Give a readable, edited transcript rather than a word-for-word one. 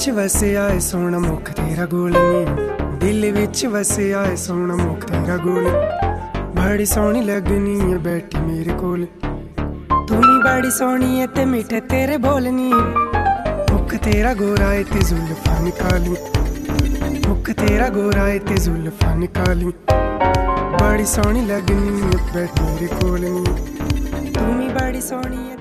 विच वसिया है सोहना मुख तेरा गोल नी, दिल विच वसिया है सोहना मुख तेरा गोल। बड़ी सोहनी लगनी है बैठी मेरे कोल, तू नी बड़ी सोहनी है ते मीठे तेरे बोलनी। मुख तेरा गोरा है ते जुल्फां निकाली, मुख तेरा गोरा है ते जुल्फां निकाली। बड़ी सोहनी लगनी है बैठी मेरे कोल नी, तू नी बड़ी सोहनी है।